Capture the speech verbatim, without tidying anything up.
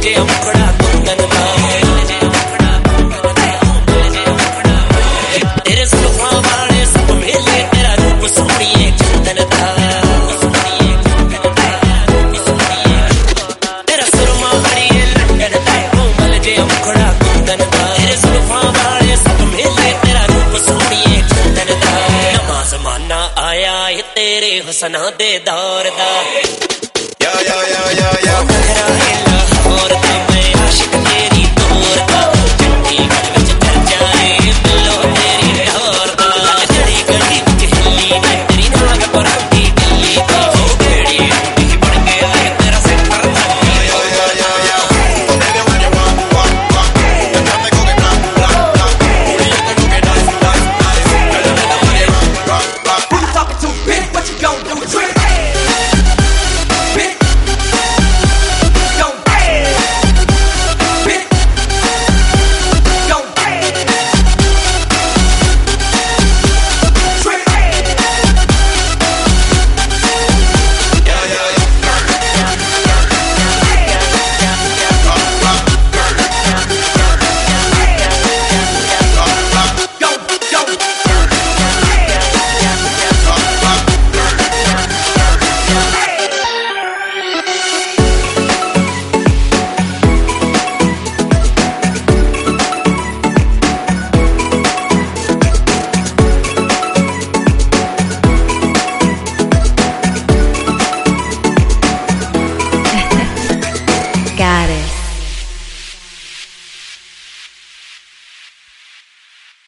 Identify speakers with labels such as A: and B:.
A: जे मुखड़ा कुंदन दा तेरे सुल्फा वाले सब मेले तेरा रूप सोनिए चंदन दा तेरा सुरमा अड़िए लंडन दा कोमल जे मुखड़ा कुंदन दा तेरे सुल्फा वाले सब मेले तेरा रूप सोनिए चंदन दा नवा ज़माना आया है तेरे हुस्ना दे दौर दा या या या या या